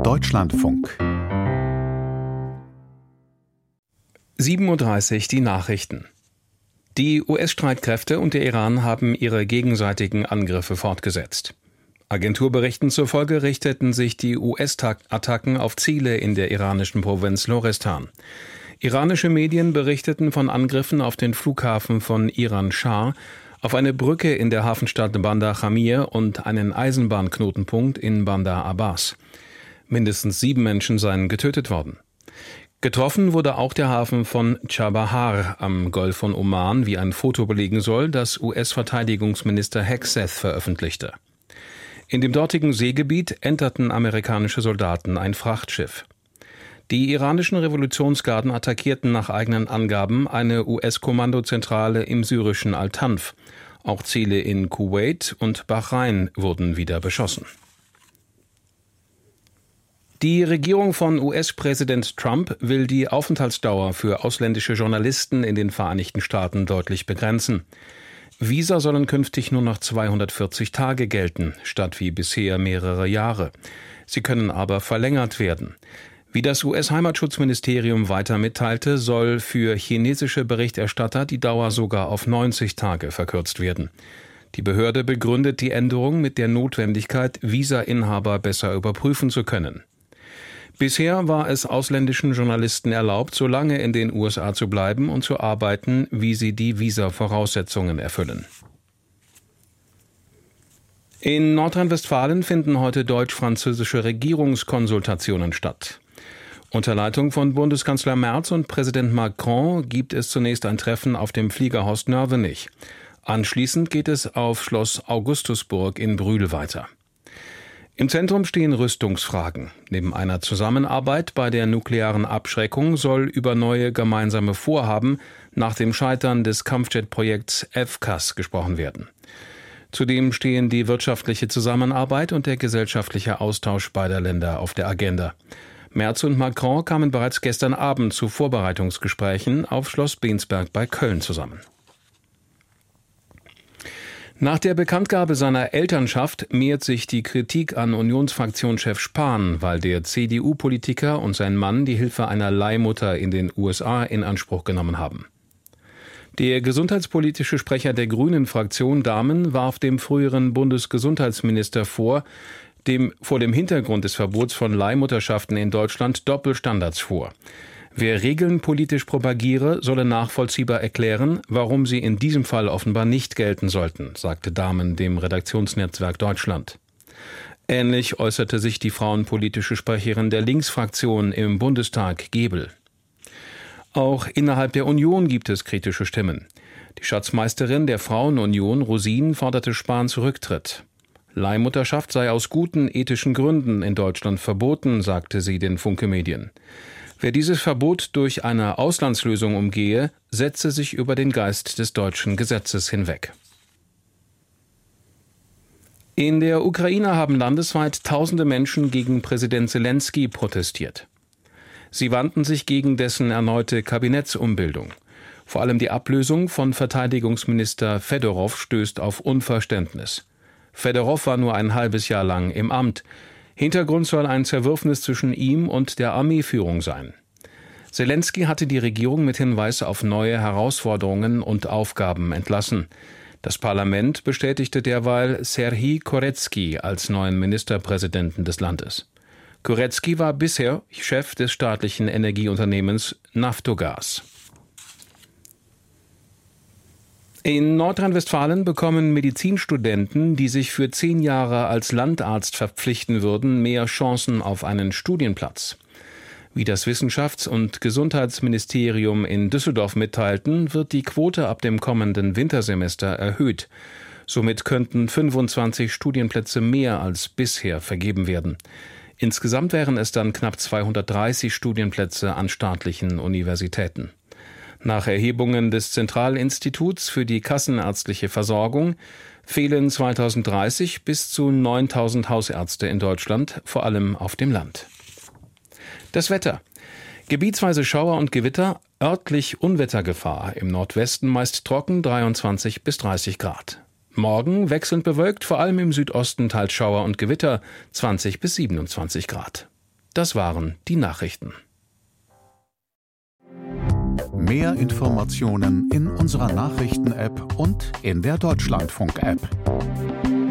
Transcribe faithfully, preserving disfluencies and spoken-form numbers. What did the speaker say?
Deutschlandfunk. sieben Uhr dreißig die Nachrichten. Die U S-Streitkräfte und der Iran haben ihre gegenseitigen Angriffe fortgesetzt. Agenturberichten zufolge richteten sich die U S-Attacken auf Ziele in der iranischen Provinz Lorestan. Iranische Medien berichteten von Angriffen auf den Flughafen von Iran-Schah, auf eine Brücke in der Hafenstadt Bandar Jamir und einen Eisenbahnknotenpunkt in Bandar Abbas. Mindestens sieben Menschen seien getötet worden. Getroffen wurde auch der Hafen von Chabahar am Golf von Oman, wie ein Foto belegen soll, das U S-Verteidigungsminister Hegseth veröffentlichte. In dem dortigen Seegebiet enterten amerikanische Soldaten ein Frachtschiff. Die iranischen Revolutionsgarden attackierten nach eigenen Angaben eine U S-Kommandozentrale im syrischen Al-Tanf. Auch Ziele in Kuwait und Bahrain wurden wieder beschossen. Die Regierung von U S-Präsident Trump will die Aufenthaltsdauer für ausländische Journalisten in den Vereinigten Staaten deutlich begrenzen. Visa sollen künftig nur noch zweihundertvierzig Tage gelten, statt wie bisher mehrere Jahre. Sie können aber verlängert werden. Wie das U S-Heimatschutzministerium weiter mitteilte, soll für chinesische Berichterstatter die Dauer sogar auf neunzig Tage verkürzt werden. Die Behörde begründet die Änderung mit der Notwendigkeit, Visa-Inhaber besser überprüfen zu können. Bisher war es ausländischen Journalisten erlaubt, so lange in den U S A zu bleiben und zu arbeiten, wie sie die Visa-Voraussetzungen erfüllen. In Nordrhein-Westfalen finden heute deutsch-französische Regierungskonsultationen statt. Unter Leitung von Bundeskanzler Merz und Präsident Macron gibt es zunächst ein Treffen auf dem Flieger Horst Nörvenich. Anschließend geht es auf Schloss Augustusburg in Brühl weiter. Im Zentrum stehen Rüstungsfragen. Neben einer Zusammenarbeit bei der nuklearen Abschreckung soll über neue gemeinsame Vorhaben nach dem Scheitern des Kampfjet-Projekts F C A S gesprochen werden. Zudem stehen die wirtschaftliche Zusammenarbeit und der gesellschaftliche Austausch beider Länder auf der Agenda. Merz und Macron kamen bereits gestern Abend zu Vorbereitungsgesprächen auf Schloss Bensberg bei Köln zusammen. Nach der Bekanntgabe seiner Elternschaft mehrt sich die Kritik an Unionsfraktionschef Spahn, weil der C D U-Politiker und sein Mann die Hilfe einer Leihmutter in den U S A in Anspruch genommen haben. Der gesundheitspolitische Sprecher der Grünen-Fraktion Dahmen warf dem früheren Bundesgesundheitsminister vor, dem vor dem Hintergrund des Verbots von Leihmutterschaften in Deutschland Doppelstandards vor. Wer Regeln politisch propagiere, solle nachvollziehbar erklären, warum sie in diesem Fall offenbar nicht gelten sollten, sagte Dahmen dem Redaktionsnetzwerk Deutschland. Ähnlich äußerte sich die frauenpolitische Sprecherin der Linksfraktion im Bundestag, Gebel. Auch innerhalb der Union gibt es kritische Stimmen. Die Schatzmeisterin der Frauenunion, Rosin, forderte Spahns Rücktritt. Leihmutterschaft sei aus guten ethischen Gründen in Deutschland verboten, sagte sie den Funke Medien. Wer dieses Verbot durch eine Auslandslösung umgehe, setze sich über den Geist des deutschen Gesetzes hinweg. In der Ukraine haben landesweit tausende Menschen gegen Präsident Selenskyj protestiert. Sie wandten sich gegen dessen erneute Kabinettsumbildung. Vor allem die Ablösung von Verteidigungsminister Fedorow stößt auf Unverständnis. Fedorow war nur ein halbes Jahr lang im Amt. Hintergrund soll ein Zerwürfnis zwischen ihm und der Armeeführung sein. Selenskyj hatte die Regierung mit Hinweis auf neue Herausforderungen und Aufgaben entlassen. Das Parlament bestätigte derweil Serhij Korezki als neuen Ministerpräsidenten des Landes. Korezki war bisher Chef des staatlichen Energieunternehmens Naftogaz. In Nordrhein-Westfalen bekommen Medizinstudenten, die sich für zehn Jahre als Landarzt verpflichten würden, mehr Chancen auf einen Studienplatz. Wie das Wissenschafts- und Gesundheitsministerium in Düsseldorf mitteilten, wird die Quote ab dem kommenden Wintersemester erhöht. Somit könnten fünfundzwanzig Studienplätze mehr als bisher vergeben werden. Insgesamt wären es dann knapp zweihundertdreißig Studienplätze an staatlichen Universitäten. Nach Erhebungen des Zentralinstituts für die kassenärztliche Versorgung fehlen zweitausenddreißig bis zu neuntausend Hausärzte in Deutschland, vor allem auf dem Land. Das Wetter. Gebietsweise Schauer und Gewitter, örtlich Unwettergefahr, im Nordwesten meist trocken, dreiundzwanzig bis dreißig Grad. Morgen wechselnd bewölkt, vor allem im Südosten teils Schauer und Gewitter, zwanzig bis siebenundzwanzig Grad. Das waren die Nachrichten. Mehr Informationen in unserer Nachrichten-App und in der Deutschlandfunk-App.